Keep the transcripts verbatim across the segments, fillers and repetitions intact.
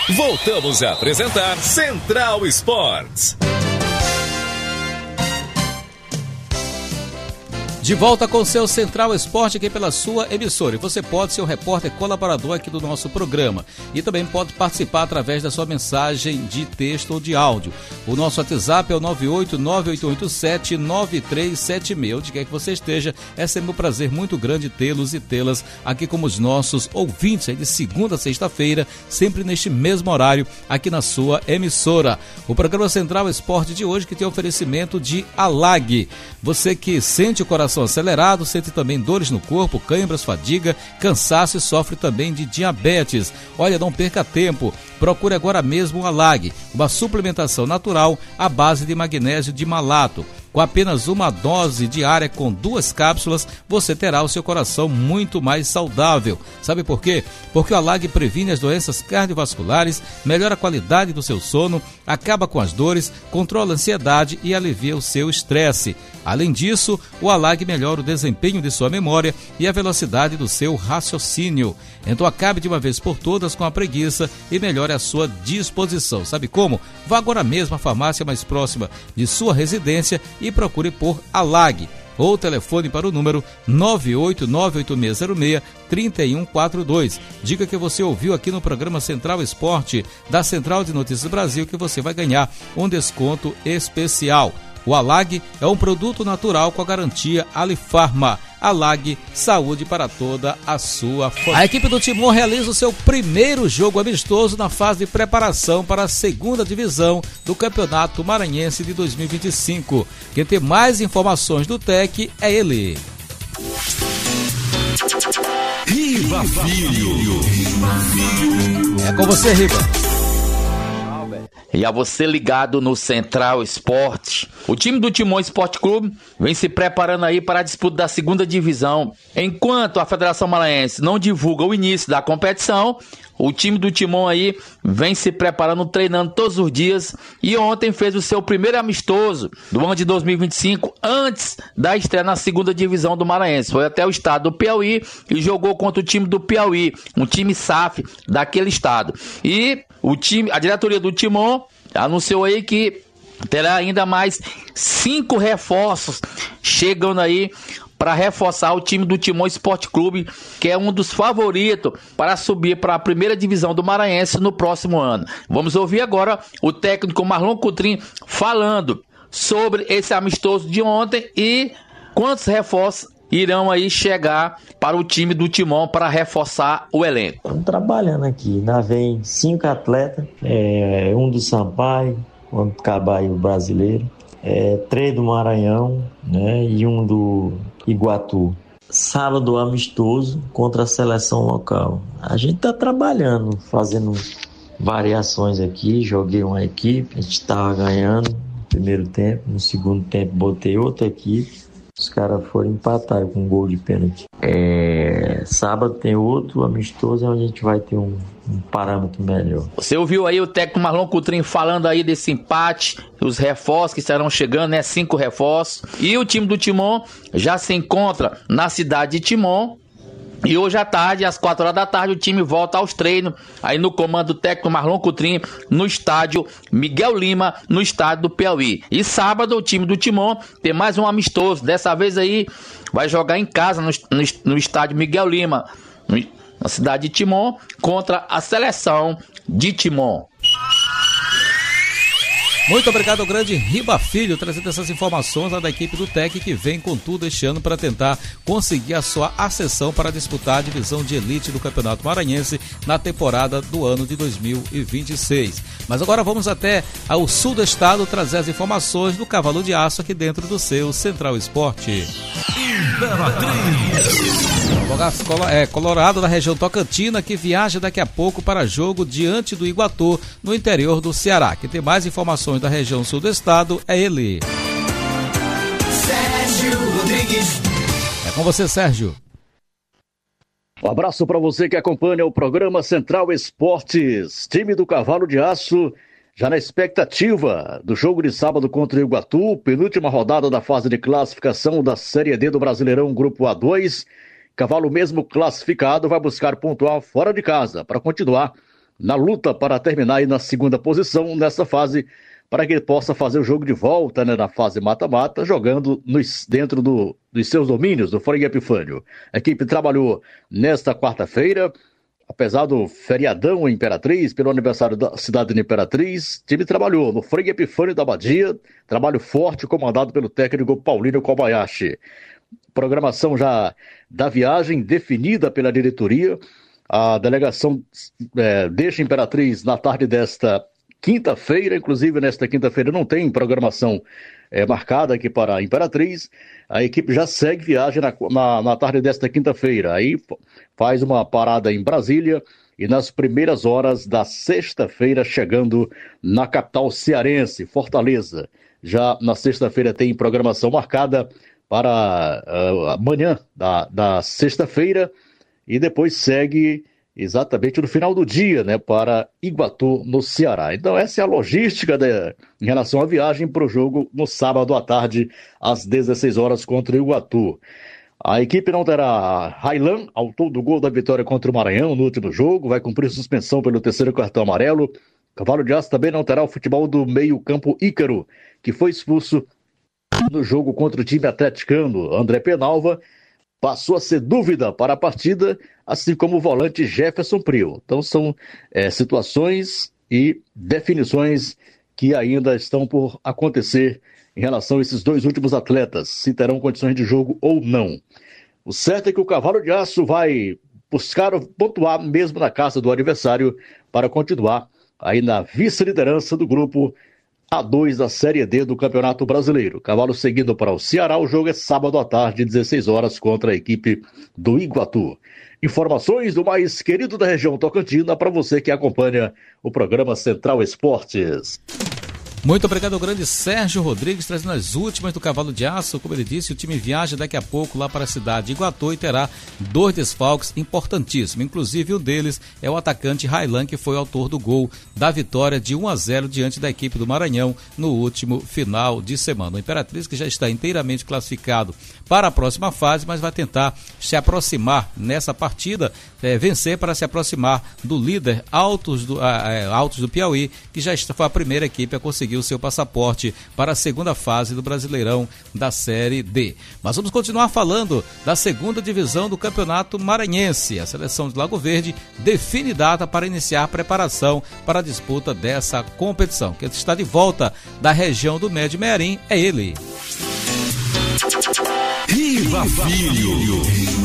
Voltamos a apresentar Central Esportes. De volta com o seu Central Esporte aqui pela sua emissora. E você pode ser o repórter colaborador aqui do nosso programa. E também pode participar através da sua mensagem de texto ou de áudio. O nosso WhatsApp é o nove oito nove oito oito sete nove três sete seis. Onde quer que você esteja, é sempre um prazer muito grande tê-los e tê-las aqui como os nossos ouvintes aí de segunda a sexta-feira, sempre neste mesmo horário, aqui na sua emissora. O programa Central Esporte de hoje que tem oferecimento de Alag. Você que sente o coração acelerado, sente também dores no corpo, câimbras, fadiga, cansaço e sofre também de diabetes. Olha, não perca tempo, procure agora mesmo o Alag, uma suplementação natural à base de magnésio de malato. Com apenas uma dose diária com duas cápsulas, você terá o seu coração muito mais saudável. Sabe por quê? Porque o Alag previne as doenças cardiovasculares, melhora a qualidade do seu sono, acaba com as dores, controla a ansiedade e alivia o seu estresse. Além disso, o Alag melhora o desempenho de sua memória e a velocidade do seu raciocínio. Então acabe de uma vez por todas com a preguiça e melhore a sua disposição. Sabe como? Vá agora mesmo à farmácia mais próxima de sua residência e procure por Alag. Ou telefone para o número nove oito nove oito seis zero seis três um quatro dois. Diga que você ouviu aqui no programa Central Esporte da Central de Notícias Brasil que você vai ganhar um desconto especial. O Alag é um produto natural com a garantia Alifarma. Alag, saúde para toda a sua família. A equipe do Timon realiza o seu primeiro jogo amistoso na fase de preparação para a segunda divisão do Campeonato Maranhense de dois mil e vinte e cinco. Quem tem mais informações do T E C é ele. Riva Filho. É com você, Riva. E a você ligado no Central Esporte, o time do Timon Esporte Clube vem se preparando aí para a disputa da segunda divisão. Enquanto a Federação Maranhense não divulga o início da competição, o time do Timon aí vem se preparando, treinando todos os dias e ontem fez o seu primeiro amistoso do ano de dois mil e vinte e cinco, antes da estreia na segunda divisão do Maranhense. Foi até o estado do Piauí e jogou contra o time do Piauí, um time S A F daquele estado. E o time, a diretoria do Timon anunciou aí que terá ainda mais cinco reforços chegando aí para reforçar o time do Timon Esporte Clube, que é um dos favoritos para subir para a primeira divisão do Maranhense no próximo ano. Vamos ouvir agora o técnico Marlon Coutrinho falando sobre esse amistoso de ontem e quantos reforços irão aí chegar para o time do Timon para reforçar o elenco. Estamos trabalhando aqui, ainda vem cinco atletas, é, um do Sampaio, um do Cabaio brasileiro, é, três do Maranhão, né, e um do Iguatu. Sábado amistoso contra a seleção local. A gente está trabalhando, fazendo variações aqui, joguei uma equipe, a gente estava ganhando no primeiro tempo, no segundo tempo botei outra equipe. Os caras foram empatar com um gol de pênalti. É, sábado tem outro amistoso onde a gente vai ter um, um parâmetro melhor. Você ouviu aí o técnico Marlon Coutrinho falando aí desse empate, os reforços que estarão chegando, né? Cinco reforços. E o time do Timon já se encontra na cidade de Timon. E hoje à tarde, às quatro horas da tarde, o time volta aos treinos, aí no comando do técnico Marlon Coutrinho, no estádio Miguel Lima, no estádio do Piauí. E sábado, o time do Timon tem mais um amistoso, dessa vez aí vai jogar em casa, no, no, no estádio Miguel Lima, no, na cidade de Timon, contra a seleção de Timon. Muito obrigado ao grande Riba Filho, trazendo essas informações lá da equipe do T E C, que vem com tudo este ano para tentar conseguir a sua ascensão para disputar a divisão de elite do Campeonato Maranhense na temporada do ano de dois mil e vinte e seis. Mas agora vamos até ao sul do estado trazer as informações do Cavalo de Aço aqui dentro do seu Central Esporte. É, Colorado da região Tocantina que viaja daqui a pouco para jogo diante do Iguatu no interior do Ceará. Quem tem mais informações da região sul do estado é ele. Sérgio Rodrigues. É com você, Sérgio. Um abraço para você que acompanha o programa Central Esportes. Time do Cavalo de Aço já na expectativa do jogo de sábado contra o Iguatu, penúltima rodada da fase de classificação da Série D do Brasileirão Grupo A dois. Cavalo mesmo classificado vai buscar pontuar fora de casa para continuar na luta para terminar aí na segunda posição nessa fase, para que ele possa fazer o jogo de volta, né, na fase mata-mata, jogando nos, dentro do, dos seus domínios, do Frei Epifânio. A equipe trabalhou nesta quarta-feira, apesar do feriadão em Imperatriz, pelo aniversário da cidade de Imperatriz, o time trabalhou no Frei Epifânio da Badia, trabalho forte comandado pelo técnico Paulino Kobayashi. Programação já da viagem definida pela diretoria. A delegação é, deixa Imperatriz na tarde desta quinta-feira, inclusive nesta quinta-feira não tem programação é, marcada aqui para a Imperatriz. A equipe já segue viagem na, na, na tarde desta quinta-feira. Aí faz uma parada em Brasília e nas primeiras horas da sexta-feira chegando na capital cearense, Fortaleza. Já na sexta-feira tem programação marcada para uh, amanhã da, da sexta-feira e depois segue exatamente no final do dia, né, para Iguatu, no Ceará. Então essa é a logística de, em relação à viagem para o jogo no sábado à tarde, às dezesseis horas contra o Iguatu. A equipe não terá Railan, autor do gol da vitória contra o Maranhão no último jogo, vai cumprir suspensão pelo terceiro cartão amarelo. Cavalo de Aço também não terá o futebol do meio-campo Ícaro, que foi expulso no jogo contra o time atleticano. André Penalva passou a ser dúvida para a partida, assim como o volante Jefferson Prio. Então são é, situações e definições que ainda estão por acontecer em relação a esses dois últimos atletas, se terão condições de jogo ou não. O certo é que o Cavalo de Aço vai buscar pontuar mesmo na casa do adversário para continuar aí na vice-liderança do grupo A dois da Série D do Campeonato Brasileiro. Cavalo seguindo para o Ceará, o jogo é sábado à tarde, dezesseis horas, contra a equipe do Iguatu. Informações do mais querido da região Tocantina para você que acompanha o programa Central Esportes. Muito obrigado ao grande Sérgio Rodrigues, trazendo as últimas do Cavalo de Aço. Como ele disse, o time viaja daqui a pouco lá para a cidade de Iguatu e terá dois desfalques importantíssimos. Inclusive, um deles é o atacante Railan, que foi o autor do gol da vitória de um a zero diante da equipe do Maranhão no último final de semana. O Imperatriz, que já está inteiramente classificado para a próxima fase, mas vai tentar se aproximar nessa partida, é, vencer para se aproximar do líder Altos do, é, Altos do Piauí, que já foi a primeira equipe a conseguir o seu passaporte para a segunda fase do Brasileirão da Série D. Mas vamos continuar falando da segunda divisão do Campeonato Maranhense. A seleção de Lago Verde define data para iniciar a preparação para a disputa dessa competição. Quem está de volta da região do Médio Mearim é ele. Riva Filho.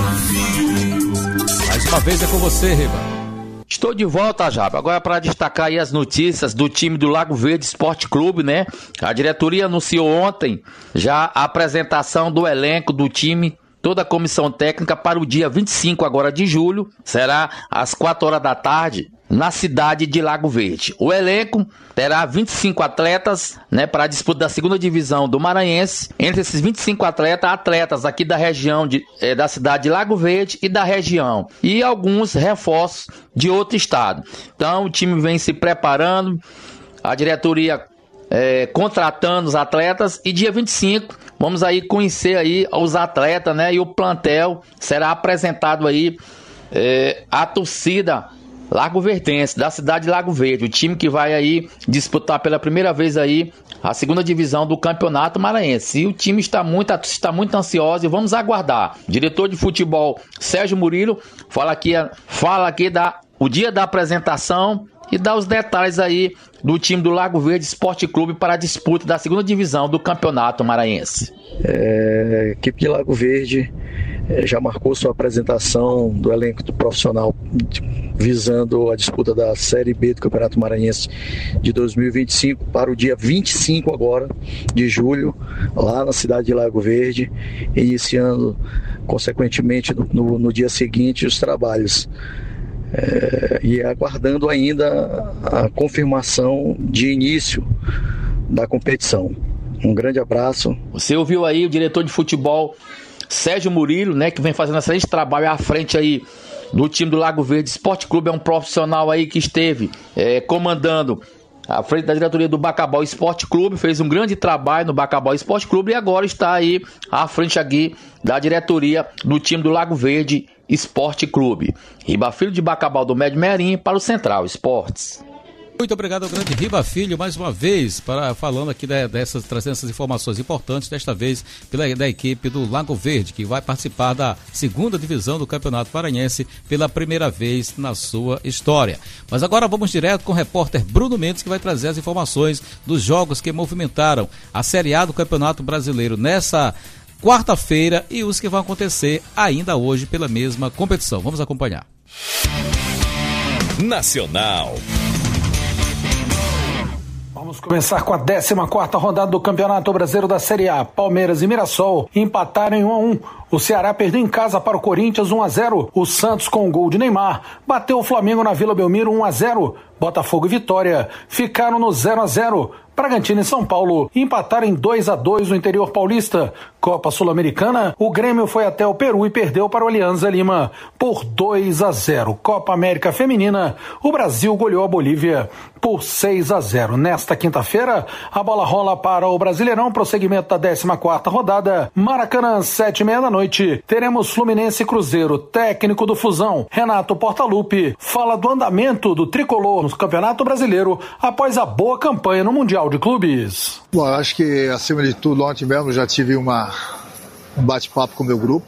Mais uma vez é com você, Riva. Estou de volta, Jaba. Agora para destacar aí as notícias do time do Lago Verde Esporte Clube, né? A diretoria anunciou ontem já a apresentação do elenco do time, toda a comissão técnica para o dia vinte e cinco agora de julho, será às quatro horas da tarde, na cidade de Lago Verde. O elenco terá vinte e cinco atletas, né, para a disputa da segunda divisão do Maranhense. Entre esses vinte e cinco atletas, atletas aqui da região de, eh, da cidade de Lago Verde e da região. E alguns reforços de outro estado. Então o time vem se preparando, a diretoria eh, contratando os atletas, e dia vinte e cinco vamos aí conhecer aí os atletas, né, e o plantel será apresentado aí eh, a torcida Lago Verdense, da cidade de Lago Verde, o time que vai aí disputar pela primeira vez aí a segunda divisão do Campeonato Maranhense. E o time está muito, está muito ansioso e vamos aguardar. Diretor de futebol Sérgio Murilo fala aqui, fala aqui da, o dia da apresentação e dá os detalhes aí do time do Lago Verde Esporte Clube para a disputa da segunda divisão do Campeonato Maranhense. É, a equipe de Lago Verde é, já marcou sua apresentação do elenco do profissional visando a disputa da Série B do Campeonato Maranhense de dois mil e vinte e cinco para o dia vinte e cinco agora de julho, lá na cidade de Lago Verde, iniciando consequentemente no, no, no dia seguinte os trabalhos. É, e aguardando ainda a confirmação de início da competição. Um grande abraço. Você ouviu aí o diretor de futebol Sérgio Murilo, né, que vem fazendo excelente trabalho à frente aí do time do Lago Verde Esporte Clube. É um profissional aí que esteve é, comandando à frente da diretoria do Bacabal Esporte Clube, fez um grande trabalho no Bacabal Esporte Clube e agora está aí à frente aqui da diretoria do time do Lago Verde Esporte Clube. Riba Filho de Bacabal do Médio Merim para o Central Esportes. Muito obrigado ao grande Riba Filho, mais uma vez, para, falando aqui de, dessas, trazendo essas informações importantes, desta vez pela, da equipe do Lago Verde, que vai participar da segunda divisão do Campeonato Maranhense pela primeira vez na sua história. Mas agora vamos direto com o repórter Bruno Mendes, que vai trazer as informações dos jogos que movimentaram a Série A do Campeonato Brasileiro nessa quarta-feira e os que vão acontecer ainda hoje pela mesma competição. Vamos acompanhar. Nacional. Vamos começar com a décima quarta rodada do Campeonato Brasileiro da Série A. Palmeiras e Mirassol empataram em um a um. O Ceará perdeu em casa para o Corinthians um a zero. O Santos, com o gol de Neymar, bateu o Flamengo na Vila Belmiro um a zero. Botafogo e Vitória ficaram no zero a zero. Bragantino e São Paulo empataram em dois a dois no interior paulista. Copa Sul-Americana, o Grêmio foi até o Peru e perdeu para o Alianza Lima por dois a zero. Copa América Feminina, o Brasil goleou a Bolívia por seis a zero. Nesta quinta-feira, a bola rola para o Brasileirão, prosseguimento da décima quarta rodada. Maracanã, sete e meia da noite, teremos Fluminense e Cruzeiro. Técnico do Fusão, Renato Portaluppi, fala do andamento do tricolor no Campeonato Brasileiro após a boa campanha no Mundial de Clubes. Bom, eu acho que, acima de tudo, ontem mesmo já tive uma, um bate-papo com o meu grupo.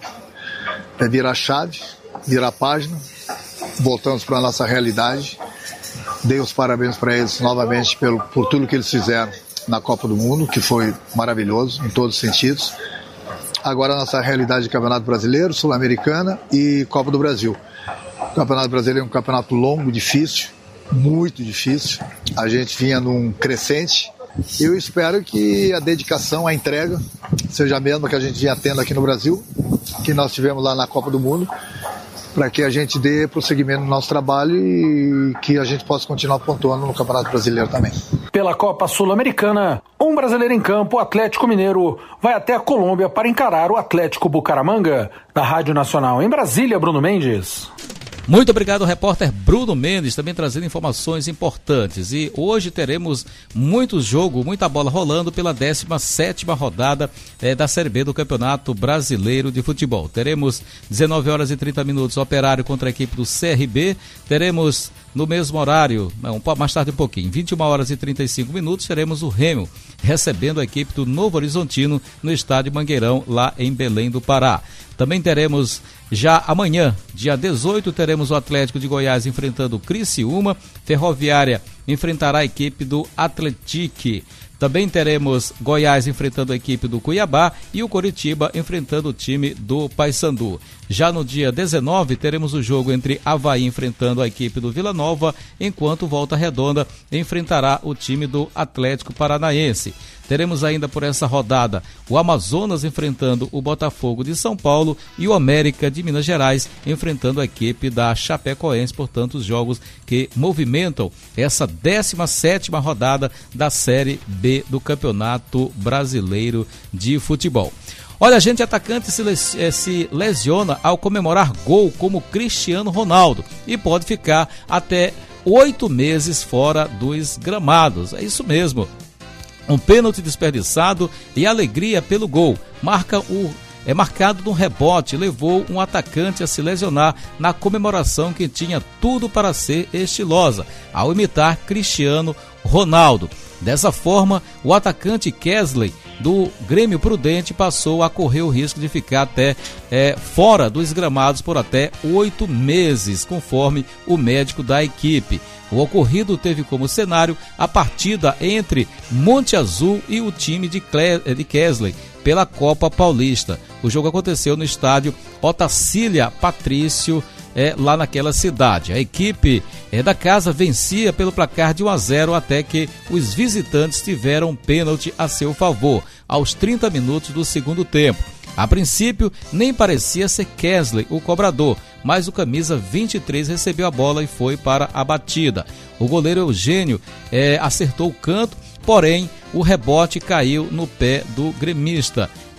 É virar chave, virar página, voltamos para a nossa realidade. Dei os parabéns para eles novamente pelo, por tudo que eles fizeram na Copa do Mundo, que foi maravilhoso em todos os sentidos. Agora a nossa realidade de Campeonato Brasileiro, Sul-Americana e Copa do Brasil. O Campeonato Brasileiro é um campeonato longo, difícil, muito difícil. A gente vinha num crescente. Eu espero que a dedicação, a entrega, seja a mesma que a gente vinha tendo aqui no Brasil, que nós tivemos lá na Copa do Mundo, para que a gente dê prosseguimento no nosso trabalho e que a gente possa continuar pontuando no Campeonato Brasileiro também. Pela Copa Sul-Americana, um brasileiro em campo, o Atlético Mineiro, vai até a Colômbia para encarar o Atlético Bucaramanga. Da Rádio Nacional em Brasília, Bruno Mendes. Muito obrigado, repórter Bruno Mendes, também trazendo informações importantes. E hoje teremos muito jogo, muita bola rolando pela décima sétima rodada eh, da Série B do Campeonato Brasileiro de Futebol. Teremos dezenove horas e trinta minutos Operário contra a equipe do C R B. Teremos no mesmo horário, não, mais tarde um pouquinho, vinte e uma horas e trinta e cinco minutos, teremos o Remo recebendo a equipe do Novo Horizontino no estádio Mangueirão, lá em Belém do Pará. Também teremos já amanhã, dia dezoito, teremos o Atlético de Goiás enfrentando o Criciúma. Ferroviária enfrentará a equipe do Atlético. Também teremos Goiás enfrentando a equipe do Cuiabá e o Coritiba enfrentando o time do Paysandu. Já no dia dezenove, teremos o jogo entre Avaí enfrentando a equipe do Vila Nova, enquanto Volta Redonda enfrentará o time do Atlético Paranaense. Teremos ainda por essa rodada o Amazonas enfrentando o Botafogo de São Paulo e o América de Minas Gerais enfrentando a equipe da Chapecoense, portanto os jogos que movimentam essa décima sétima rodada da Série B do Campeonato Brasileiro de Futebol. Olha, gente, atacante se, les, se lesiona ao comemorar gol como Cristiano Ronaldo e pode ficar até oito meses fora dos gramados. É isso mesmo. Um pênalti desperdiçado e alegria pelo gol. Marca o, é marcado no rebote, levou um atacante a se lesionar na comemoração que tinha tudo para ser estilosa, ao imitar Cristiano Ronaldo. Dessa forma, o atacante Kesley do Grêmio Prudente passou a correr o risco de ficar até é, fora dos gramados por até oito meses, conforme o médico da equipe. O ocorrido teve como cenário a partida entre Monte Azul e o time de, Cle... de Kesley pela Copa Paulista. O jogo aconteceu no estádio Otacília Patrício, é, lá naquela cidade. A equipe é, da casa vencia pelo placar de um a zero até que os visitantes tiveram um pênalti a seu favor, aos trinta minutos do segundo tempo. A princípio, nem parecia ser Kesley o cobrador, mas o camisa vinte e três recebeu a bola e foi para a batida. O goleiro Eugênio é, acertou o canto, porém o rebote caiu no pé do gremista.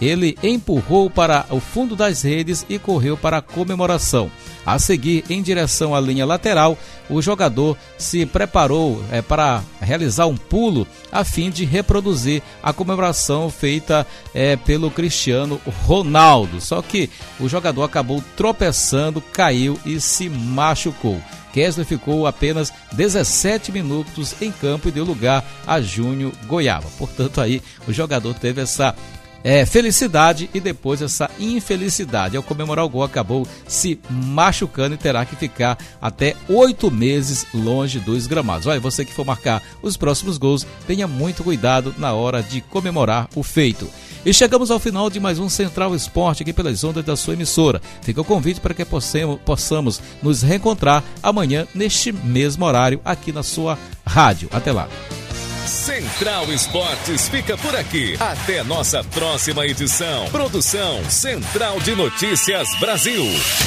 ele empurrou para o fundo das redes e correu para a comemoração. A seguir, em direção à linha lateral, o jogador se preparou é, para realizar um pulo a fim de reproduzir a comemoração feita é, pelo Cristiano Ronaldo. Só que o jogador acabou tropeçando, caiu e se machucou. Kessler ficou apenas dezessete minutos em campo e deu lugar a Júnior Goiaba. Portanto, aí o jogador teve essa É, felicidade e depois essa infelicidade. Ao comemorar o gol, acabou se machucando e terá que ficar até oito meses longe dos gramados. Olha, você que for marcar os próximos gols, tenha muito cuidado na hora de comemorar o feito. E chegamos ao final de mais um Central Esporte aqui pelas ondas da sua emissora. Fica o convite para que possamos, possamos nos reencontrar amanhã neste mesmo horário aqui na sua rádio. Até lá. Central Esportes fica por aqui. Até nossa próxima edição. Produção Central de Notícias Brasil.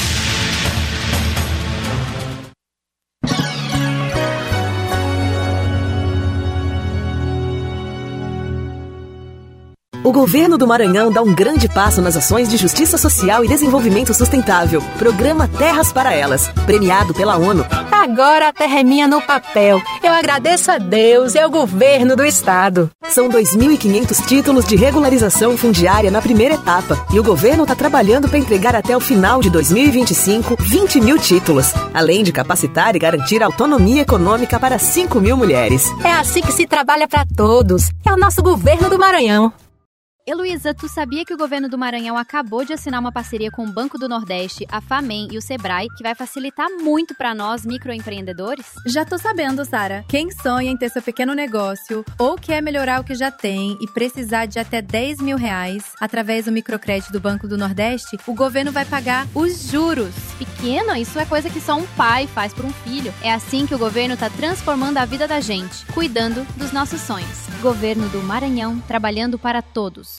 O governo do Maranhão dá um grande passo nas ações de justiça social e desenvolvimento sustentável. Programa Terras para Elas, premiado pela ONU. Agora a terra é minha no papel. Eu agradeço a Deus e ao governo do estado. São dois mil e quinhentos títulos de regularização fundiária na primeira etapa. E o governo está trabalhando para entregar até o final de dois mil e vinte e cinco vinte mil títulos. Além de capacitar e garantir autonomia econômica para cinco mil mulheres. É assim que se trabalha para todos. É o nosso governo do Maranhão. Heloísa, tu sabia que o governo do Maranhão acabou de assinar uma parceria com o Banco do Nordeste, a FAMEN e o Sebrae, que vai facilitar muito para nós microempreendedores? Já tô sabendo, Sara. Quem sonha em ter seu pequeno negócio ou quer melhorar o que já tem e precisar de até dez mil reais através do microcrédito do Banco do Nordeste, o governo vai pagar os juros. Pequeno, isso é coisa que só um pai faz por um filho. É assim que o governo tá transformando a vida da gente, cuidando dos nossos sonhos. Governo do Maranhão, trabalhando para todos.